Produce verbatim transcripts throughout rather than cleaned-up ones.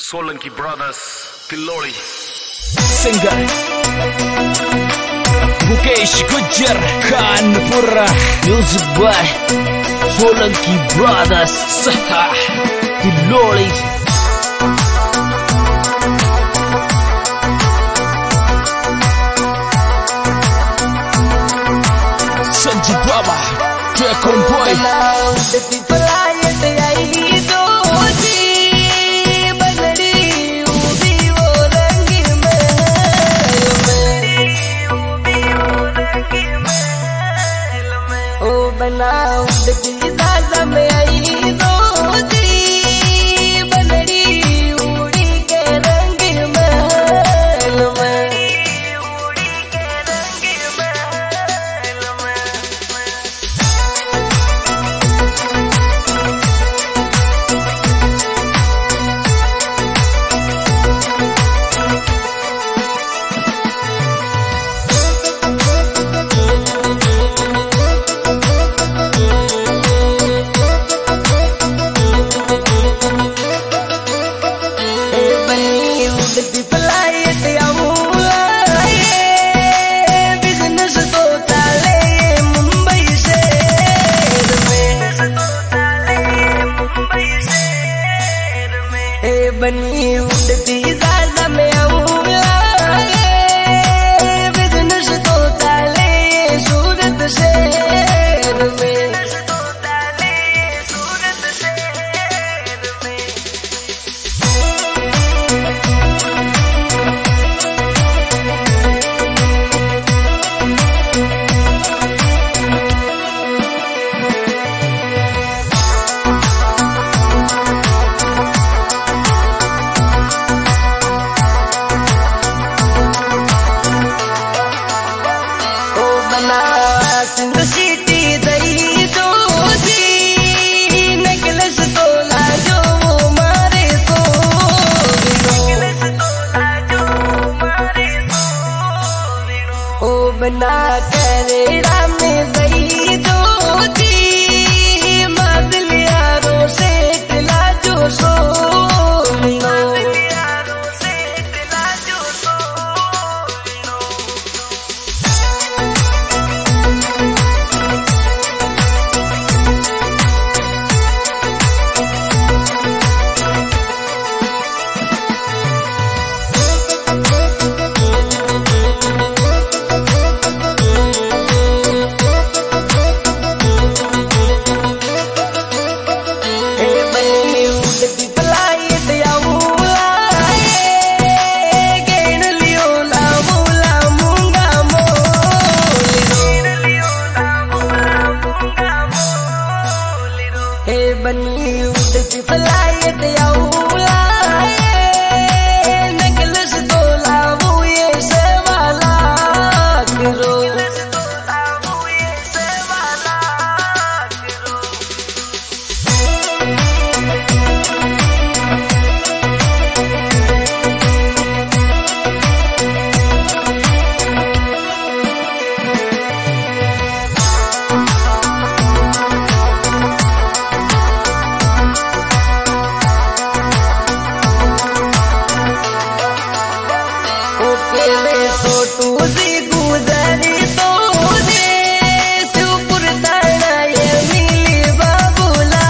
Solanki Brothers, Piloli. Singer Mukesh Gujjar Kanpura. Music by Solanki Brothers, Piloli. Sanjit Baba, Tekon Boy. बनाओ दादा में आई दो दी बनड़ी उड़ी के रंग महल में उड़ी के रंग महल में बनी उड़ती दादा में बिजनेस तो ताले सूरत शहर में सूरत शहर में सिंध सिटी दई दो दी नेकलेस तो लाजो मारे तो नेकलेस तो लाजो मारे तो ओ बना करे राम दई दो दी मदलियारो से लाजो सो बनी उड़ती फ्लाइट नेकलेस तो लावो ये सेवाला करो छोटू सी गुजरी तो दे सुपुर तारा ये मिली बाबूला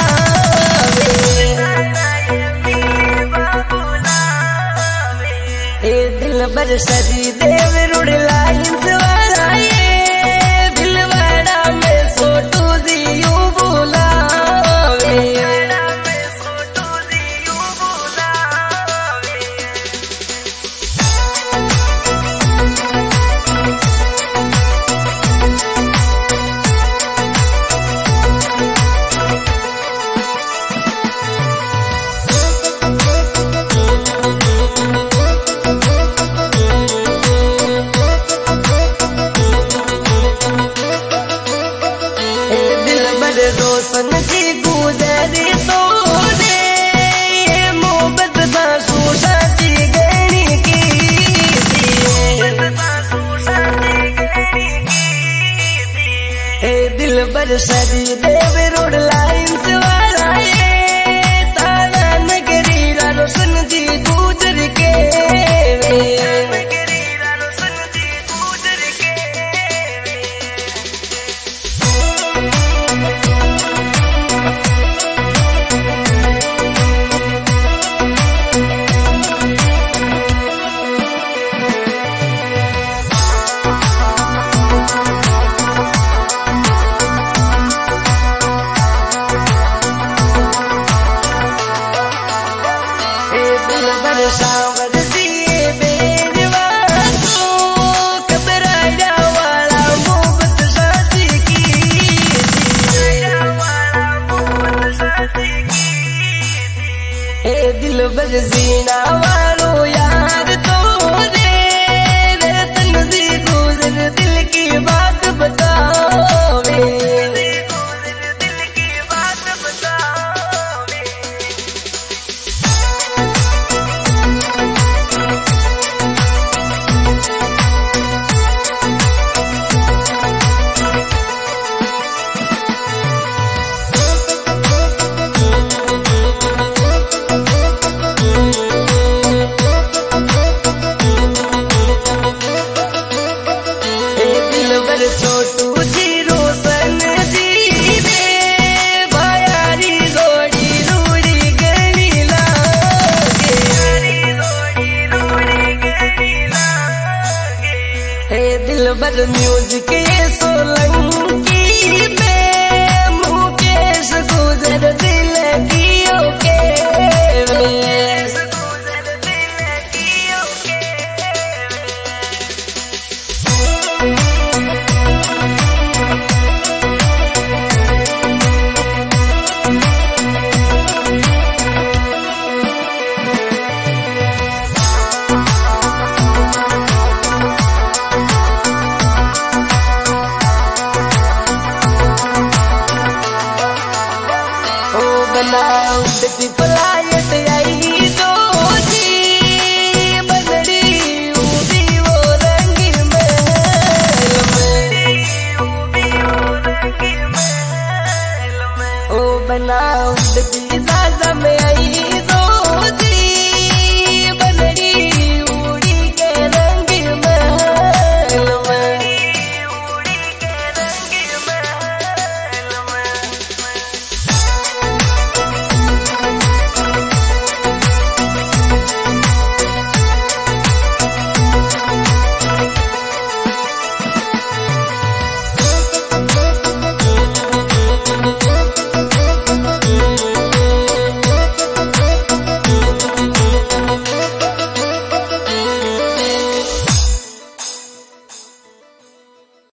ए दिल बर सरी देव रुड़ लाइन सवारा ये दिलवाड़ा में छोटू सी यू बोला रोशन की गुजरी तो दे मोहब्बत सासू शादी गणी की दिल बर सरी देव रोड लाइन से वाला ये तारा नगरी रोशन जी दिल भर सांवर दिए बेरवा तू घबराया वाला मोहब्बत साथी की ए दिल भर जीना वालो यार तो रे रे तन सी गुजर दिल की बात बताओ वे छोटू जी रोशन जी रे भायारी रोड़ी रूड़ी गली लागे हे दिल भर म्यूजिक सोलंग